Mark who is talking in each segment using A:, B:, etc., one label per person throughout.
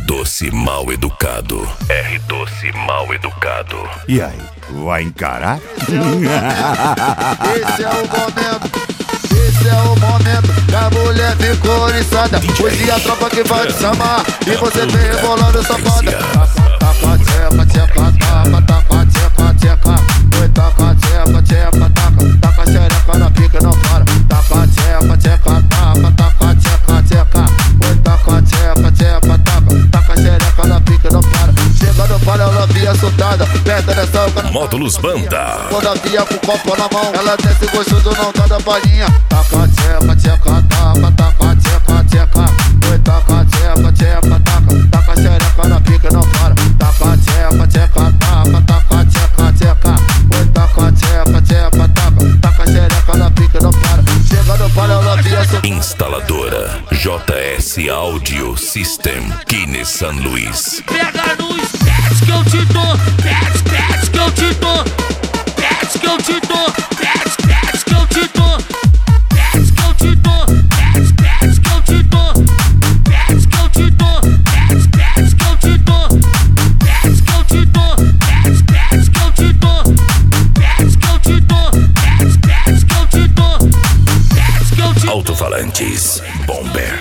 A: Doce mal educado. R Doce mal educado.
B: E aí, vai encarar?
C: Esse é o momento. Esse é o momento que a mulher ficou oriçada. Hoje a tropa que vai te chamar e você vem rebolando essa banda. Taca, tcheca, tcheca, taca, taca, tcheca, tcheca. Oi, taca, tcheca, tcheca, taca, taca, xereca na pica não para. Taca, tcheca, tcheca, taca, taca, tcheca, tcheca. Oi, taca, tcheca, tcheca, taca, taca, xereca na pica não para. Chegando para ela via assustada, perto dessa
A: Módulos Banda.
C: quando a via com o copo na mão, ela desce gostoso, não tá da palhinha. Taca, tcheca, tcheca, taca, taca, tcheca, tcheca. Oi, taca, tcheca, tcheca, taca, taca, xereca na pica não para. Taca, tcheca, tcheca, taca, taca, tcheca, tcheca. Oi, taca, tcheca, tcheca, taca, taca, xereca na pica não para. Chegando para ela via assustada.
A: Instaladora JS Audio System, Kine San Luís.
D: Pega nos pets que eu te dou, pets que eu te dou, pets que eu te dou, pets que eu te dou, pets que eu te dou, pets que eu te dou, pets que eu te dou, pets que eu te dou, pets que eu te dou, pets que eu te dou, pets que eu te dou, pets que eu te dou, pets que eu te dou.
A: Alto-falantes Bomber.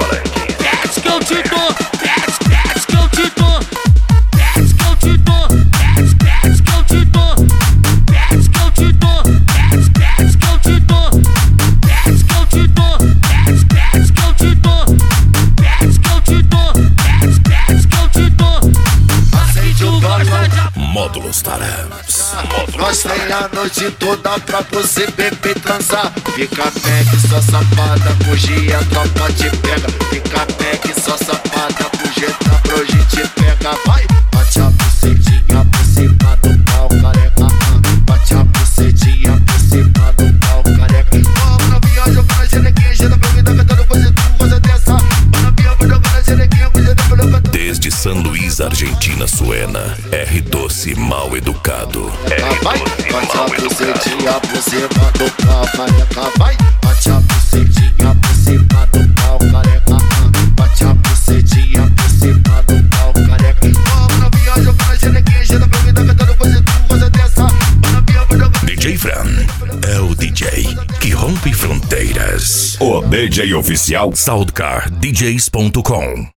D: Pets que eu te dou, pets que eu te dou, pets que eu te dou, pets que eu te dou, pets que eu te dou, pets que eu te dou, pets que eu te dou, pets que eu te dou, pets que eu te dou, pets que eu te dou. Assim tu gosta de
A: Módulos Tarams.
C: Nós tem a noite toda pra você beber e transar. Fica bem que só safada, hoje a tropa te pega. Fica bem que só safada, hoje pra hoje te pega. Vai, bate a bucetinha por cima do pau, careca. Bate a bucetinha por cima do pau, careca. Vamos na viagem, jogando a xerequinha, cheira pra mim, tá cantando coisa tu, coisa dessa. Vamos na viagem, jogando a xerequinha, coisa da pelota.
A: Desde San Luís, Argentina, Suena. R Doce mal educado.
C: Vai, bate a bucetinha por cima do pau, careca. Vai, bate a bucetinha por cima do pau, careca. Bate a bucetinha por cima do pau, careca. Vamos na viagem, jogando a xerequinha, cheira pra mim, tá cantando coisa tu, coisa dessa. Vamos na viagem, jogando.
A: DJ Fran é o DJ que rompe fronteiras.
B: O DJ oficial
A: Soundcardjs.com